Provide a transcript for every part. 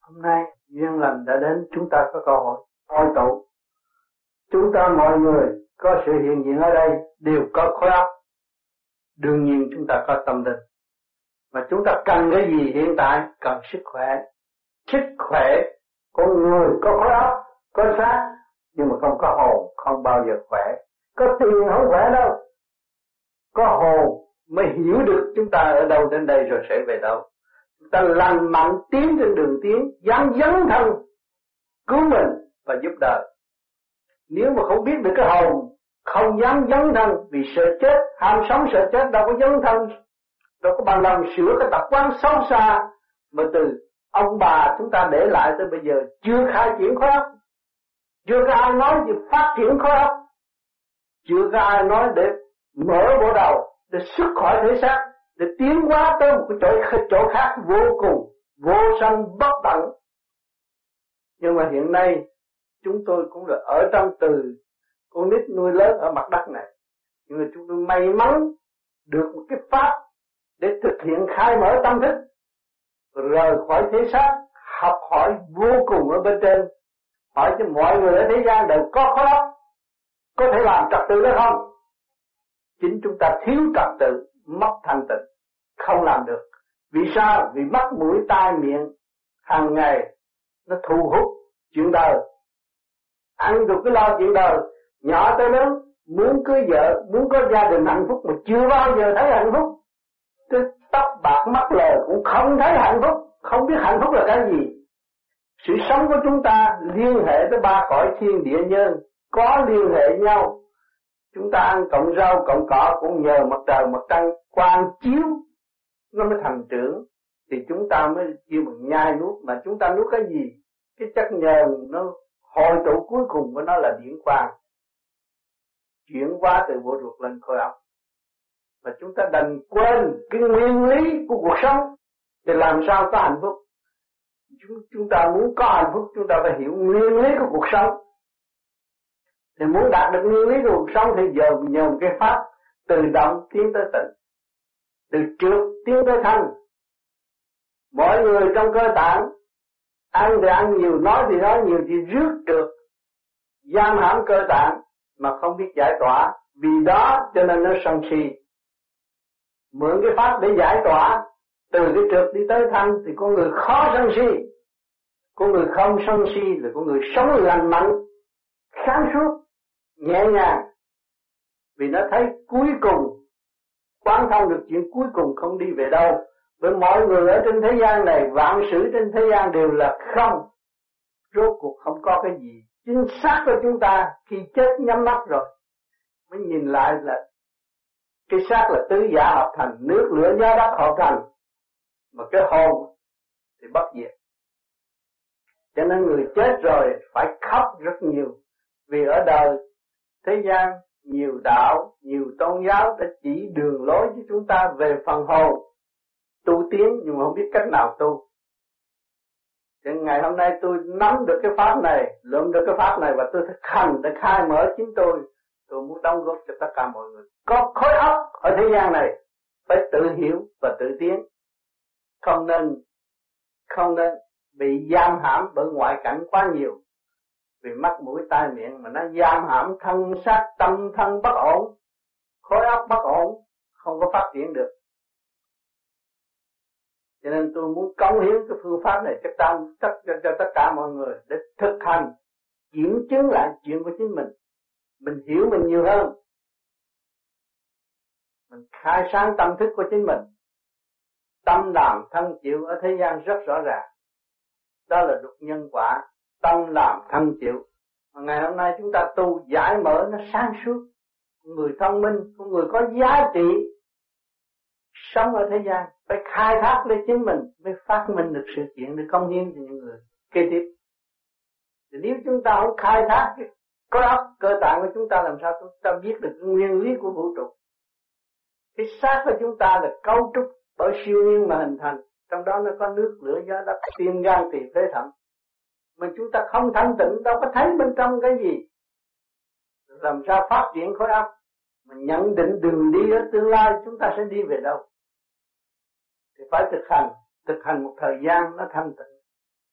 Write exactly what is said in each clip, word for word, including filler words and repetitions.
Hôm nay duyên lành đã đến, chúng ta có cơ hội hội tụ. Chúng ta mọi người có sự hiện diện ở đây đều có khối óc. Đương nhiên chúng ta có tâm linh. Mà chúng ta cần cái gì hiện tại? Cần sức khỏe. Sức khỏe con người có khối óc, có xác, nhưng mà không có hồn, không bao giờ khỏe. Có tiền không khỏe đâu. Có hồn mới hiểu được chúng ta ở đâu đến đây rồi sẽ về đâu. Chúng ta lành mạnh tiến trên đường tiến, dám dấn thân cứu mình và giúp đời. Nếu mà không biết được cái hồn, không dám dấn thân vì sợ chết, ham sống sợ chết, đâu có dấn thân, đâu có bằng lòng sửa cái tập quán xấu xa mà từ ông bà chúng ta để lại tới bây giờ chưa khai triển khối óc, chưa có ai nói về phát triển khối óc, chưa có ai nói để mở bộ đầu, để xuất khỏi thể xác, để tiến hóa tới một cái chỗ, chỗ khác vô cùng, vô sanh bất tận. Nhưng mà hiện nay chúng tôi cũng là ở trong từ con nít nuôi lớn ở mặt đất này, nhưng mà chúng tôi may mắn được một cái pháp để thực hiện khai mở tâm thức, rời khỏi thể xác, học hỏi vô cùng ở bên trên. Hỏi cho mọi người ở thế gian đều có khối óc, có thể làm trật tự được không? Chính chúng ta thiếu trật tự, mất thanh tịnh, không làm được. Vì sao? Vì mắt mũi tai miệng hàng ngày nó thu hút chuyện đời, ăn được cái lo chuyện đời, nhỏ tới lớn muốn cưới vợ, muốn có gia đình hạnh phúc mà chưa bao giờ thấy hạnh phúc. Cái tóc bạc mắt lờ cũng không thấy hạnh phúc, không biết hạnh phúc là cái gì. Sự sống của chúng ta liên hệ tới ba cõi thiên địa nhân, có liên hệ nhau. Chúng ta ăn cộng rau cộng cỏ cũng nhờ mặt trời mặt trăng quang chiếu nó mới thành trưởng, thì chúng ta mới kêu bằng nhai nuốt. Mà chúng ta nuốt cái gì? Cái chất nhờn nó hội tụ cuối cùng của nó là điển quang, chuyển hóa từ bộ ruột lên khối óc. Mà chúng ta đành quên cái nguyên lý của cuộc sống thì làm sao có hạnh phúc. Chúng, chúng ta muốn có hạnh phúc, chúng ta phải hiểu nguyên lý của cuộc sống. Thì muốn đạt được nguyên lý của cuộc sống thì giờ nhờ một cái pháp từ động tiến tới tịnh, từ trượt tiến tới thanh. Mỗi người trong cơ tạng ăn thì ăn nhiều, nói thì nói nhiều, thì rước trượt giam hãm cơ tạng mà không biết giải tỏa. Vì đó cho nên nó sân si. Mượn cái pháp để giải tỏa, từ cái trượt đi tới thanh thì con người khó sân si. Con người không sân si là con người sống lành mạnh, sáng suốt, nhẹ nhàng. Vì nó thấy cuối cùng, quán thông được chuyện cuối cùng không đi về đâu. Với mọi người ở trên thế gian này, vạn sự trên thế gian đều là không. Rốt cuộc không có cái gì. Chính xác của chúng ta khi chết nhắm mắt rồi mới nhìn lại là cái xác là tứ giả hợp thành, nước lửa gió đất hợp thành, mà cái hồn thì bất diệt. Cho nên người chết rồi phải khóc rất nhiều, vì ở đời thế gian nhiều đạo, nhiều tôn giáo đã chỉ đường lối cho chúng ta về phần hồn tu tiến, nhưng mà không biết cách nào tu. Cho nên ngày hôm nay tôi nắm được cái pháp này, lượm được cái pháp này và tôi thực hành để khai mở chính tôi. Tôi muốn đóng góp cho tất cả mọi người có khối óc ở thế gian này phải tự hiểu và tự tiến, không nên không nên bị giam hãm bởi ngoại cảnh quá nhiều. Vì mắt mũi tai miệng mà nó giam hãm thân xác tâm thân bất ổn, khối óc bất ổn, không có phát triển được. Cho nên tôi muốn cống hiến cái phương pháp này cho, tâm, cho, cho, cho tất cả mọi người để thực hành, kiểm chứng lại chuyện của chính mình. Mình hiểu mình nhiều hơn, mình khai sáng tâm thức của chính mình. Tâm làm thân chịu ở thế gian rất rõ ràng. Đó là luật nhân quả, tâm làm thân chịu. Mà ngày hôm nay chúng ta tu giải mở nó sáng suốt. Người thông minh, người có giá trị sống ở thế gian phải khai thác lấy chính mình mới phát minh được sự kiện để cống hiến cho những người kế tiếp. Thì nếu chúng ta không khai thác cái có óc cơ tạng của chúng ta, làm sao chúng ta biết được cái nguyên lý của vũ trụ. Cái xác của chúng ta là cấu trúc bởi siêu nhiên mà hình thành, trong đó nó có nước lửa gió đất tim gan tỳ phế thận. Mà chúng ta không thanh tịnh đâu có thấy bên trong cái gì. Làm sao phát triển khối óc mà nhận định đường đi ở tương lai chúng ta sẽ đi về đâu. Thì phải thực hành, thực hành một thời gian nó thanh tịnh.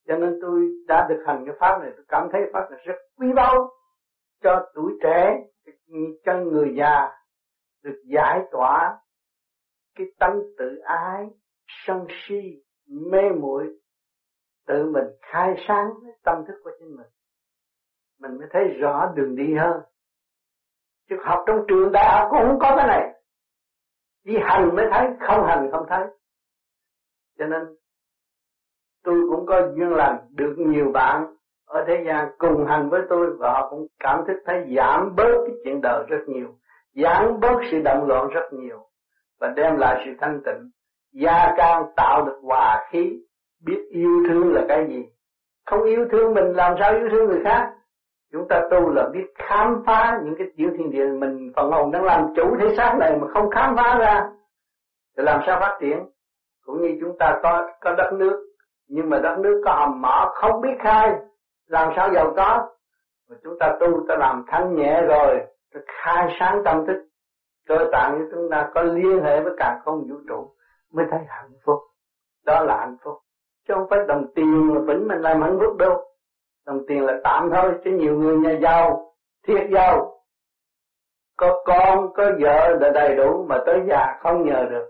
Cho nên tôi đã thực hành cái pháp này, tôi cảm thấy pháp này rất quý báu cho tuổi trẻ, cho người già được giải tỏa cái tánh tự ái, sân si, mê muội, tự mình khai sáng với tâm thức của chính mình. Mình mới thấy rõ đường đi hơn. Chứ học trong trường đại học cũng không có cái này. Đi hành mới thấy, không hành không thấy. Cho nên tôi cũng có duyên lành được nhiều bạn ở thế gian cùng hành với tôi, và họ cũng cảm thức thấy giảm bớt cái chuyện đời rất nhiều, giảm bớt sự động loạn rất nhiều, và đem lại sự thanh tịnh, gia can tạo được hòa khí, biết yêu thương là cái gì. Không yêu thương mình làm sao yêu thương người khác. Chúng ta tu là biết khám phá những cái tiểu thiên địa, mình phần hồn đang làm chủ thể xác này mà không khám phá ra thì làm sao phát triển. Cũng như chúng ta có có đất nước, nhưng mà đất nước có hầm mỏ không biết khai, làm sao giàu có. Mà chúng ta tu, ta làm thanh nhẹ rồi, ta khai sáng tâm thức, cơ tạng như chúng ta có liên hệ với càn khôn vũ trụ, mới thấy hạnh phúc. Đó là hạnh phúc, chứ không phải đồng tiền mà phỉnh mình làm hạnh phúc đâu. Đồng tiền là tạm thôi, chứ nhiều người nhà giàu, thiệt giàu, có con, có vợ là đầy đủ, mà tới già không nhờ được.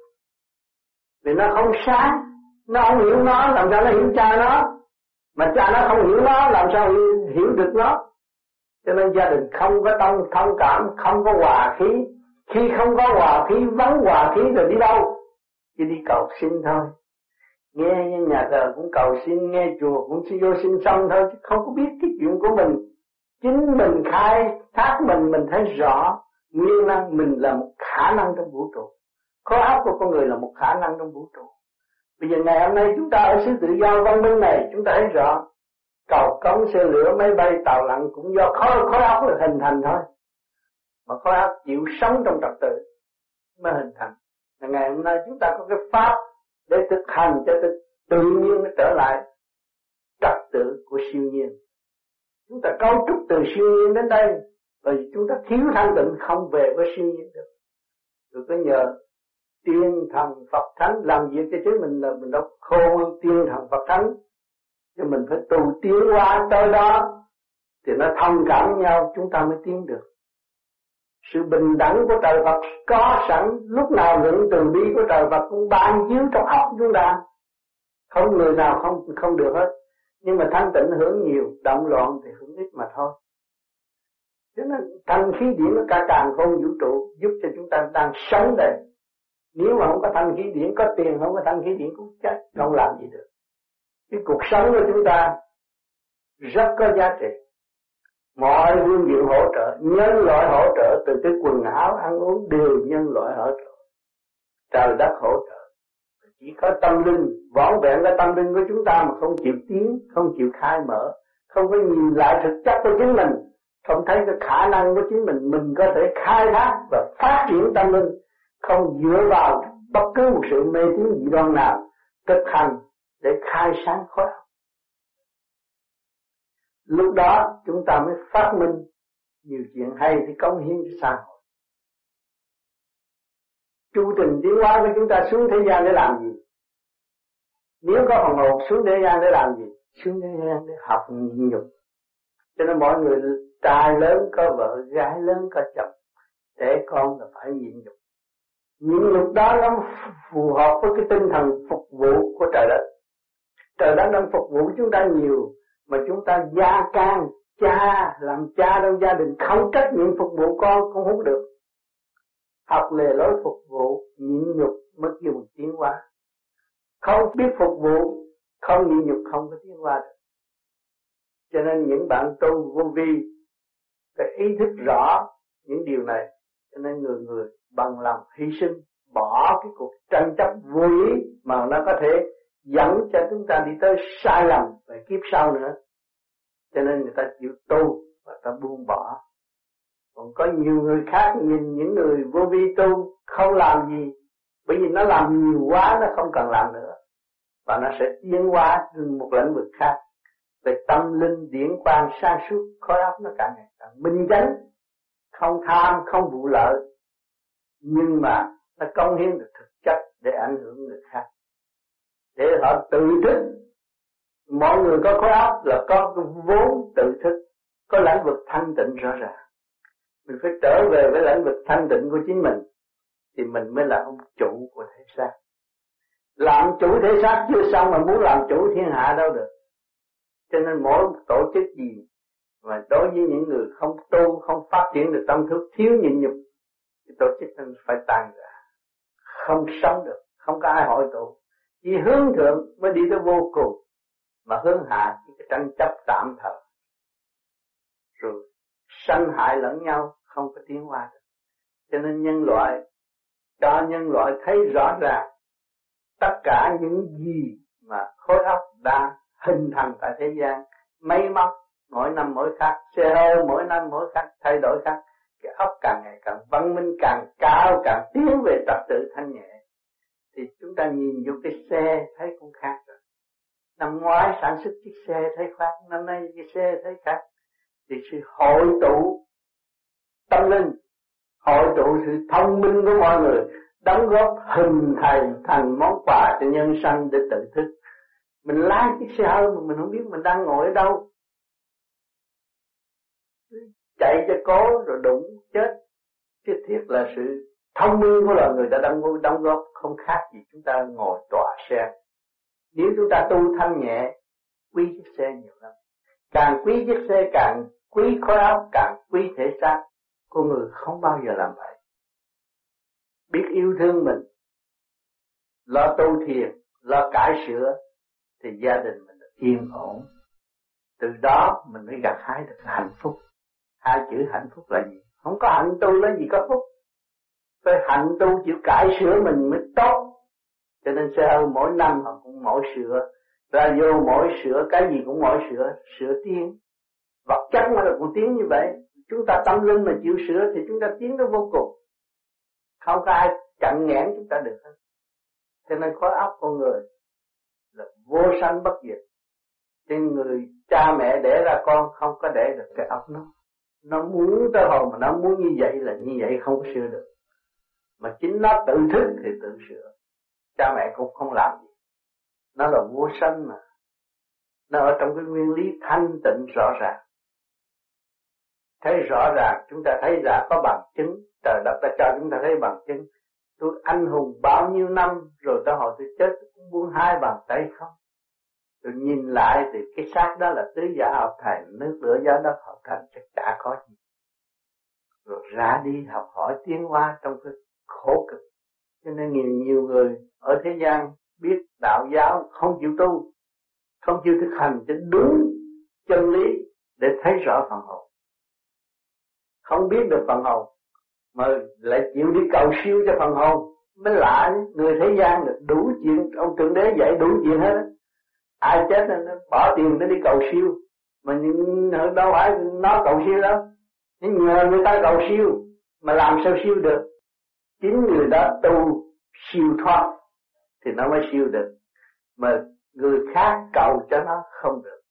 Vì nó không sáng, nó không hiểu nó, làm sao nó hiểu cha nó. Mà cha nó không hiểu nó, làm sao hiểu được nó. Cho nên gia đình không có thông, thông cảm, không có hòa khí. Khi không có hòa khí, vắng hòa khí rồi đi đâu? Chỉ đi cầu xin thôi. Nghe nhà thờ cũng cầu xin, nghe chùa cũng xin vô xin xong thôi, chứ không có biết cái chuyện của mình. Chính mình khai thác mình, mình thấy rõ nguyên năng mình là một khả năng trong vũ trụ. Khối óc của con người là một khả năng trong vũ trụ. Bây giờ ngày hôm nay chúng ta ở xứ tự do văn minh này, chúng ta thấy rõ cầu cống, xe lửa, máy bay, tàu lặn cũng do khối, khối óc là hình thành thôi. Mà khối óc chịu sống trong trật tự mới hình thành. Và ngày hôm nay chúng ta có cái pháp để thực hành cho tự, tự nhiên nó trở lại trật tự của siêu nhiên. Chúng ta cấu trúc từ siêu nhiên đến đây, bởi vì chúng ta thiếu thanh tịnh không về với siêu nhiên được. Rồi có nhờ tiên thần Phật thánh làm việc cho chính mình là mình đâu khôn hơn tiên thần Phật thánh, cho mình phải tu tiến hóa tới đó thì nó thông cảm nhau, chúng ta mới tiến được. Sự bình đẳng của trời Phật có sẵn, lúc nào lượng từ bi của trời Phật cũng ban chiếu trong óc chúng ta, không người nào không không được hết. Nhưng mà thanh tịnh hưởng nhiều, động loạn thì hưởng ít mà thôi. Cho nên thanh khí điển nó cả càn khôn vũ trụ giúp cho chúng ta đang sống đây. Nếu mà không có thanh khí điển, có tiền không có thanh khí điển cũng chết, không làm gì được. Cái cuộc sống của chúng ta rất có giá trị. Mọi phương diện hỗ trợ, nhân loại hỗ trợ, từ cái quần áo, ăn uống đều nhân loại hỗ trợ. Trời đất hỗ trợ. Chỉ có tâm linh, vỏn vẹn cái tâm linh của chúng ta mà không chịu tiến, không chịu khai mở, không có nhìn lại thực chất của chính mình, không thấy cái khả năng của chính mình, mình có thể khai thác và phát triển tâm linh, không dựa vào bất cứ một sự mê tín dị đoan nào, thực hành để khai sáng khối óc. Lúc đó chúng ta mới phát minh nhiều chuyện hay thì cống hiến cho xã hội. Chu trình tiến hóa của chúng ta xuống thế gian để làm gì? Nếu có phần hồn xuống thế gian để làm gì? Xuống thế gian để học nhịn nhục. Cho nên mọi người trai lớn có vợ, gái lớn có chồng, trẻ con là phải nhịn nhục. Nhịn nhục đó nó phù hợp với cái tinh thần phục vụ của trời đất. Trời đất đang phục vụ chúng ta nhiều, mà chúng ta gia can, cha, làm cha trong gia đình không trách nhiệm phục vụ con, không hút được. Học lề lối phục vụ, nhịn nhục mới kêu một tiến hóa. Không biết phục vụ, không nhịn nhục không có tiến hóa được. Cho nên những bạn tu vô vi phải ý thức rõ những điều này. Cho nên người người bằng lòng hy sinh, bỏ cái cuộc tranh chấp vô lý mà nó có thể dẫn cho chúng ta đi tới sai lầm về kiếp sau nữa. Cho nên người ta chịu tu và ta buông bỏ. Còn có nhiều người khác nhìn những người vô vi tu không làm gì, bởi vì nó làm nhiều quá nó không cần làm nữa, và nó sẽ tiến hóa đến một lĩnh vực khác về tâm linh, điển quang, sáng suốt, khối óc nó càng ngày càng minh chánh, không tham, không vụ lợi, nhưng mà nó cống hiến được thực chất để ảnh hưởng người khác, để họ tự thức Mọi người có khối óc là có cái vốn tự thức, có lãnh vực thanh tịnh rõ ràng. Mình phải trở về với lãnh vực thanh tịnh của chính mình, thì mình mới là ông chủ của thể xác. Làm chủ thể xác chưa xong mà muốn làm chủ thiên hạ đâu được. Cho nên mỗi tổ chức gì mà đối với những người không tu, không phát triển được tâm thức, thiếu nhịn nhục, thì tổ chức nên phải tan ra, không sống được, không có ai hội tụ. Chỉ hướng thượng mới đi tới vô cùng, mà hướng hạ chỉ cái tranh chấp tạm thời, rồi sanh hại lẫn nhau, không có tiến hóa được. Cho nên nhân loại, cho nhân loại thấy rõ ràng tất cả những gì mà khối óc đã hình thành tại thế gian, máy móc mỗi năm mỗi khác, xe hơi mỗi năm mỗi khác, thay đổi khác. Cái óc càng ngày càng văn minh, càng cao, càng tiến về trật tự thanh nhẹ. Thì chúng ta nhìn vô cái xe thấy cũng khác rồi. Năm ngoái sản xuất chiếc xe thấy khác, năm nay cái xe thấy khác. Thì sự hội tụ tâm linh, hội tụ sự thông minh của mọi người, đóng góp hình thành thành món quà cho nhân sanh để tự thức. Mình lái chiếc xe hơi mà mình không biết mình đang ngồi ở đâu, chạy cho cố rồi đụng chết. Chứ thiết là sự thông minh của loài người đã đóng, đóng góp không khác gì chúng ta ngồi tòa xe. Nếu chúng ta tu thanh nhẹ, quý chiếc xe nhiều lắm. Càng quý chiếc xe càng quý khối óc, càng quý thể xác. Con người không bao giờ làm vậy. Biết yêu thương mình, lo tu thiền, lo cải sửa, thì gia đình mình được yên ổn. Từ đó mình mới gặt hái được hạnh phúc. Hai chữ hạnh phúc là gì? Không có hạnh tu lấy gì có phúc. Phải hạnh tu chịu cải sửa mình mới tốt. Cho nên xe hơi mỗi năm họ cũng mỗi sửa, radio mỗi sửa, cái gì cũng mỗi sửa, sửa tiến. Vật chất mà là cũng tiến như vậy. Chúng ta tâm linh mà chịu sửa thì chúng ta tiến tới vô cùng. Không có ai chặn nghẽn chúng ta được hết. Cho nên khối óc con người là vô sanh bất diệt. Trên người cha mẹ đẻ ra con không có đẻ được cái óc nó. Nó muốn tới hồi mà nó muốn như vậy là như vậy, không có sửa được. Mà chính nó tự thức thì tự sửa. Cha mẹ cũng không làm gì. Nó là vô sanh mà. Nó ở trong cái nguyên lý thanh tịnh rõ ràng. Thấy rõ ràng, chúng ta thấy ra có bằng chứng. Trời đất đã cho chúng ta thấy bằng chứng. Tôi anh hùng bao nhiêu năm rồi tới hồi tôi chết cũng buông hai bàn tay không. Tôi nhìn lại thì cái xác đó là tứ giả hợp thành, nước lửa gió đất hợp thành, chắc chả có gì. Rồi ra đi học hỏi tiến hóa trong cái khổ cực. Cho nên nhiều, nhiều người ở thế gian biết đạo giáo không chịu tu, không chịu thực hành cho đúng chân lý để thấy rõ phần hồn. Không biết được phần hồn mà lại chịu đi cầu siêu cho phần hồn, mới lạ. Người thế gian được đủ chuyện, ông Thượng Đế dạy đủ chuyện hết. Ai chết nó bỏ tiền để đi cầu siêu, mà nhưng đâu phải nó cầu siêu đâu, nhưng nhờ người ta cầu siêu mà làm sao siêu được. Chính người đó tu siêu thoát thì nó mới siêu được, mà người khác cầu cho nó không được.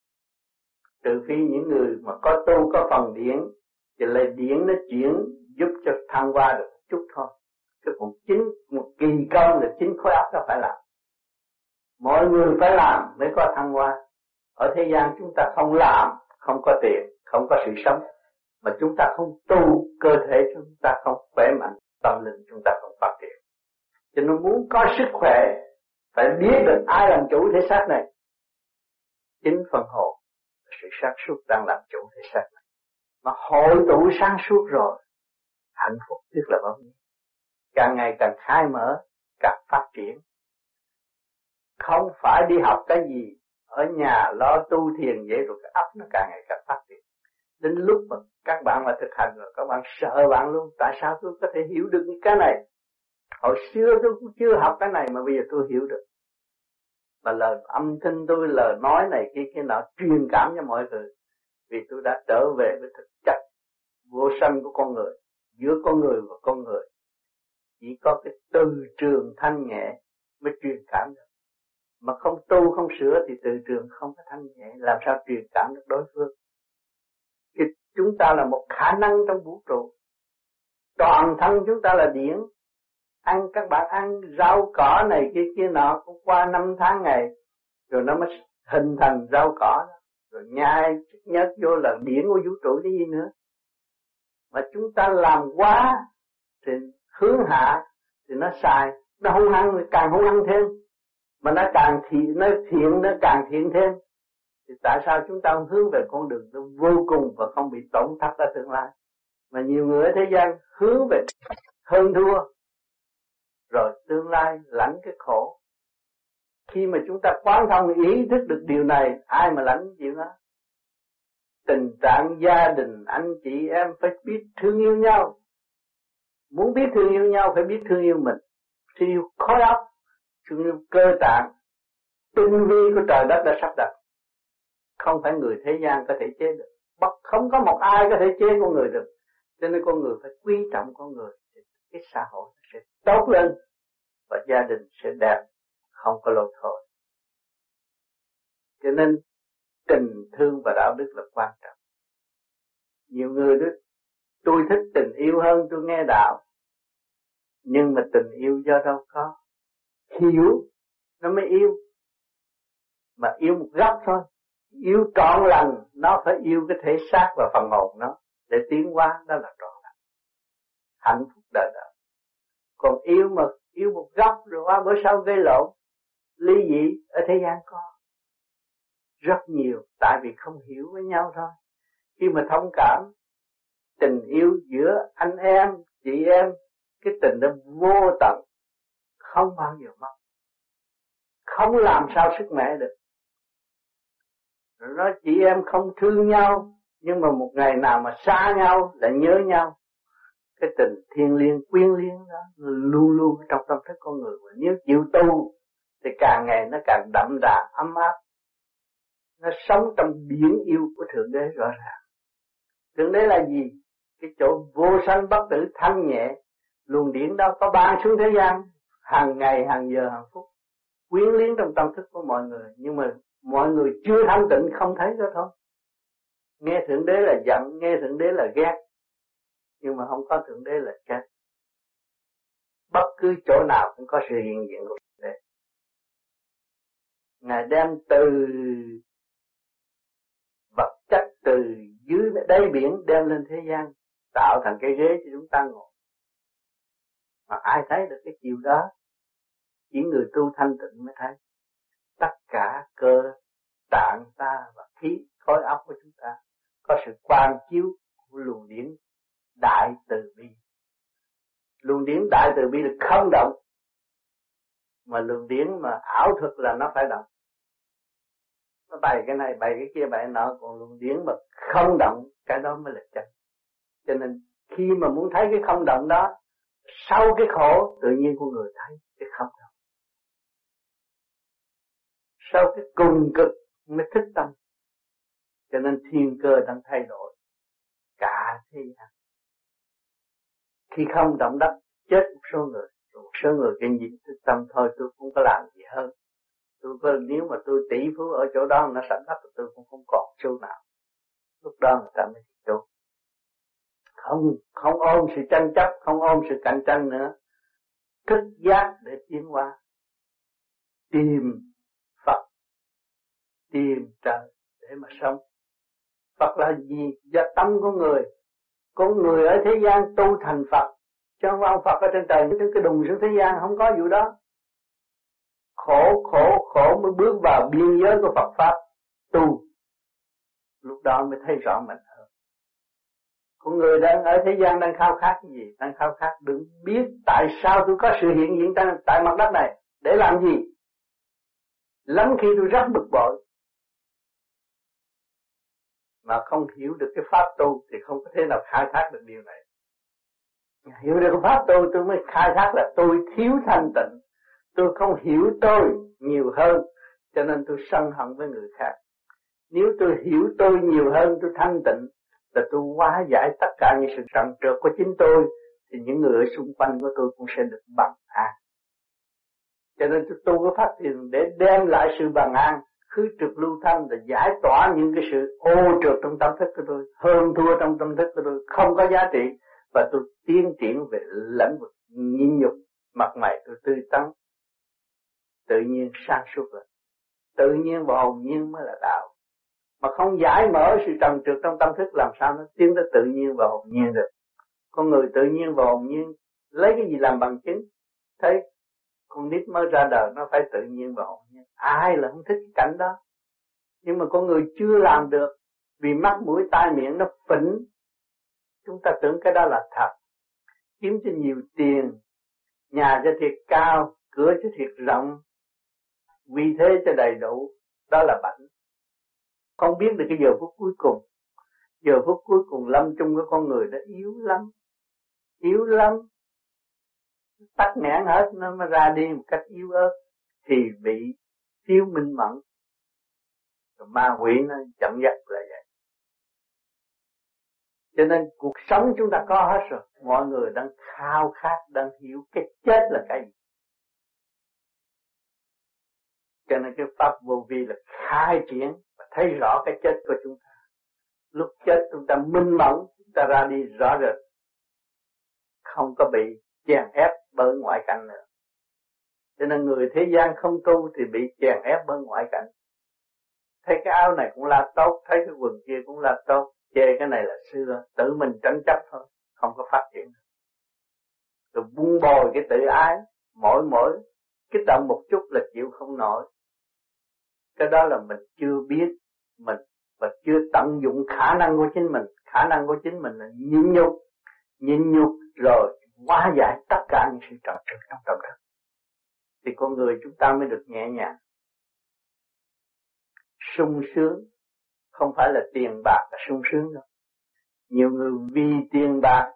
Trừ khi những người mà có tu có phần điển thì lấy điển nó chuyển giúp cho thăng hoa được một chút thôi. Chứ còn chính một kỳ công là chính khối óc nó phải làm. Mọi người phải làm mới có thăng hoa. Ở thế gian chúng ta không làm, không có tiền, không có sự sống. Mà chúng ta không tu, cơ thể chúng ta không khỏe mạnh, tâm linh chúng ta không phát triển. Cho nên muốn có sức khỏe, phải biết được ai làm chủ thể xác này. Chính phần hồn, sự sáng suốt đang làm chủ thể xác này. Mà hội tụ sáng suốt rồi, hạnh phúc biết là bao nhiêu. Càng ngày càng khai mở, càng phát triển. Không phải đi học cái gì, ở nhà lo tu thiền vậy rồi cái óc nó càng ngày càng phát triển. Đến lúc mà các bạn mà thực hành rồi, các bạn sợ bạn luôn. Tại sao tôi có thể hiểu được những cái này? Hồi xưa tôi cũng chưa học cái này mà bây giờ tôi hiểu được. Mà lời âm thanh tôi, lời nói này kia kia nọ truyền cảm cho mọi người. Vì tôi đã trở về với thực chất vô sanh của con người, giữa con người và con người. Chỉ có cái từ trường thanh nhẹ mới truyền cảm được. Mà không tu không sửa thì từ trường không có thanh nhẹ, làm sao truyền cảm được đối phương. Thì chúng ta là một khả năng trong vũ trụ. Toàn thân chúng ta là điển. Ăn các bạn ăn rau cỏ này kia kia nọ cũng qua năm tháng ngày rồi nó mới hình thành rau cỏ đó. Rồi nhai nhớt vô là điển của vũ trụ cái gì nữa. Mà chúng ta làm quá thì hướng hạ thì nó sai, nó hung hăng, càng hung hăng thêm. Mà nó càng thiện, nó thiện, nó càng thiện thêm. Thì tại sao chúng ta không hướng về con đường nó vô cùng và không bị tổn thất ở tương lai? Mà nhiều người ở thế gian hướng về hơn thua, rồi tương lai lãnh cái khổ. Khi mà chúng ta quán thông ý thức được điều này, ai mà lãnh chịu đó? Tình trạng gia đình, anh chị em phải biết thương yêu nhau. Muốn biết thương yêu nhau phải biết thương yêu mình. Thương yêu khối óc, thương yêu cơ tạng, tinh vi của trời đất đã sắp đặt. Không phải người thế gian có thể chế được. Bất không có một ai có thể chế con người được. Cho nên con người phải quý trọng con người. Cái xã hội sẽ tốt lên và gia đình sẽ đẹp, không có lỗi thôi. Cho nên tình thương và đạo đức là quan trọng. Nhiều người đó, tôi thích tình yêu hơn tôi nghe đạo. Nhưng mà tình yêu do đâu có. Hiểu nó mới yêu. Mà yêu một góc thôi. Yêu trọn lành, nó phải yêu cái thể xác và phần hồn nó. Để tiến hóa, đó là trọn lành. Hạnh phúc đời đời. Còn yêu mà yêu một góc rồi qua bữa sau gây lộn, ly dị ở thế gian có. Rất nhiều, tại vì không hiểu với nhau thôi. Khi mà thông cảm, tình yêu giữa anh em, chị em, cái tình đó vô tận, không bao giờ mất. Không làm sao sức mẻ được. Rồi nói chị em không thương nhau, nhưng mà một ngày nào mà xa nhau lại nhớ nhau. Cái tình thiêng liêng quyến liêng đó luôn luôn trong tâm thức con người. Và nếu chịu tu thì càng ngày nó càng đậm đà ấm áp. Nó sống trong biển yêu của Thượng Đế rõ ràng. Thượng Đế là gì? Cái chỗ vô sanh bất tử thanh nhẹ. Luồng điển đó có ban xuống thế gian hàng ngày, hàng giờ, hàng phút, quyến liếng trong tâm thức của mọi người. Nhưng mà mọi người chưa thanh tịnh không thấy đó thôi. Nghe Thượng Đế là giận, nghe Thượng Đế là ghét, nhưng mà không có Thượng Đế là chết. Bất cứ chỗ nào cũng có sự hiện diện của Thượng Đế. Ngài đem từ vật chất từ dưới đáy biển đem lên thế gian, tạo thành cái ghế cho chúng ta ngồi. Mà ai thấy được cái chiều đó? Chỉ người tu thanh tịnh mới thấy. Tất cả cơ tạng ta và khí khối óc của chúng ta có sự quang chiếu của luồng điển đại từ bi. Luồng điển đại từ bi là không động, mà luồng điển mà ảo thuật là nó phải động. Nó bày cái này bày cái kia bày nọ, còn luồng điển mà không động, cái đó mới là chân. Cho nên khi mà muốn thấy cái không động đó, sau cái khổ tự nhiên con người thấy cái không động. Sau cái cùng cực mới thích tâm. Cho nên thiên cơ đang thay đổi cả thế gian. Khi không động đất chết một số người, một số người kinh dị thích tâm thôi tôi cũng có làm gì hơn. Tôi có, nếu mà tôi tỷ phú ở chỗ đó nó sẵn đất tôi cũng không còn xu nào. Lúc đó người ta mới tu. Không, không ôm sự tranh chấp, không ôm sự cạnh tranh nữa. Thức giác để tiến hóa. Tìm Phật, tìm trời để mà sống. Phật là gì? Do tâm của người. Con người ở thế gian tu thành Phật. Chứ không ông Phật ở trên trời, trên cái đùng xuống thế gian, không có vụ đó. Khổ, khổ, khổ mới bước vào biên giới của Phật Pháp. Tu. Lúc đó mới thấy rõ mình hơn. Con người đang ở thế gian đang khao khát cái gì? Đang khao khát đừng biết tại sao tôi có sự hiện diện tại, tại mặt đất này. Để làm gì? Lắm khi tôi rất bực bội. Mà không hiểu được cái pháp tu thì không có thể nào khai thác được điều này. Hiểu được cái pháp tu tôi mới khai thác là tôi thiếu thanh tịnh. Tôi không hiểu tôi nhiều hơn, cho nên tôi sân hận với người khác. Nếu tôi hiểu tôi nhiều hơn, tôi thanh tịnh, là tôi hóa giải tất cả những sự trần trượt của chính tôi, thì những người ở xung quanh của tôi cũng sẽ được bằng an. Cho nên tôi tu cái pháp thiền để đem lại sự bằng an, khứ trực lưu thanh, để giải tỏa những cái sự ô trượt trong tâm thức của tôi, hơn thua trong tâm thức của tôi, không có giá trị, và tôi tiến triển về lĩnh vực nhịn nhục, mặt mày tôi tươi tắn, tự nhiên sáng suốt rồi. tự nhiên và hồn nhiên mới là đạo. Mà không giải mở sự trần trượt trong tâm thức làm sao nó tiến tới tự nhiên và hồn nhiên được. Con người tự nhiên và hồn nhiên lấy cái gì làm bằng chứng? Thấy con nít mới ra đời nó phải tự nhiên và hồn nhiên. Ai là không thích cái cảnh đó. Nhưng mà con người chưa làm được. Vì mắt mũi tai miệng nó phỉnh. Chúng ta tưởng cái đó là thật. Kiếm cho nhiều tiền, nhà cho thiệt cao, cửa cho thiệt rộng, vì thế cho đầy đủ, đó là bệnh. Không biết được cái giờ phút cuối cùng. Giờ phút cuối cùng lâm chung của con người đã yếu lắm. Yếu lắm. Tắc nghẽn hết nó mới ra đi một cách yếu ớt. Thì bị thiếu minh mẫn. Rồi ma quỷ nó dẫn dắt là vậy. Cho nên cuộc sống chúng ta có hết rồi. Mọi người đang khao khát, đang hiểu cái chết là cái gì. Cho nên cái pháp vô vi là khai triển và thấy rõ cái chết của chúng ta. Lúc chết chúng ta minh mẫn, chúng ta ra đi rõ rệt. Không có bị chèn ép bởi ngoại cảnh nữa. Cho nên người thế gian không tu thì bị chèn ép bởi ngoại cảnh. Thấy cái áo này cũng là tốt, thấy cái quần kia cũng là tốt. Chê cái này là xưa, tự mình tranh chấp thôi, không có phát triển được. Rồi buông bồi cái tự ái, mỗi mỗi kích động một chút là chịu không nổi. Cái đó là mình chưa biết mình và chưa tận dụng khả năng của chính mình. Khả năng của chính mình là nhịn nhục, nhịn nhục rồi hóa giải tất cả những sự trò trượt trong tâm thức. Thì con người chúng ta mới được nhẹ nhàng, sung sướng. Không phải là tiền bạc là sung sướng đâu. Nhiều người vì tiền bạc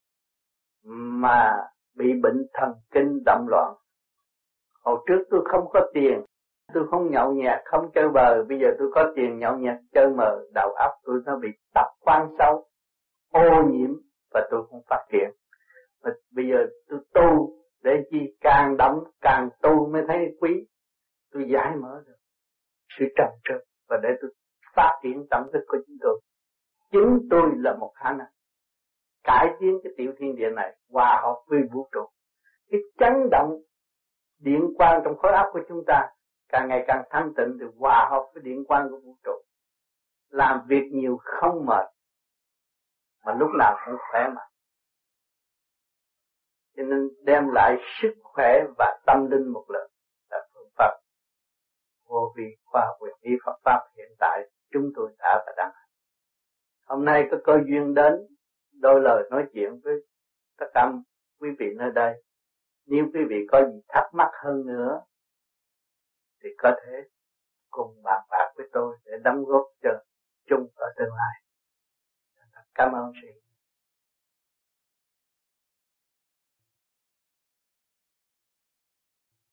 mà bị bệnh thần kinh động loạn. Hồi trước tôi không có tiền, tôi không nhậu nhẹt, không chơi bời. Bây giờ tôi có tiền nhậu nhẹt, chơi mờ, đầu óc tôi nó bị tập quan sâu, ô nhiễm và tôi không phát triển. Và bây giờ tôi tu để chi càng động càng tu mới thấy quý. Tôi giải mở được sự trầm trượt và để tôi phát triển tâm thức của chúng tôi. Chính tôi là một khả năng cải tiến cái tiểu thiên địa này hòa hợp với vũ trụ. Cái chấn động điện quang trong khối óc của chúng ta càng ngày càng thanh tịnh thì hòa hợp với điện quang của vũ trụ. Làm việc nhiều không mệt mà lúc nào cũng khỏe mạnh. Cho nên đem lại sức khỏe và tâm linh một lần là phương pháp vô vi khoa học quyền bí Phật pháp hiện tại chúng tôi đã và đang. Hôm nay có cơ duyên đến đôi lời nói chuyện với tất cả quý vị nơi đây. Nếu quý vị có gì thắc mắc hơn nữa thì có thể cùng bàn bạc với tôi để đóng góp cho chung ở tương lai. Cảm ơn sự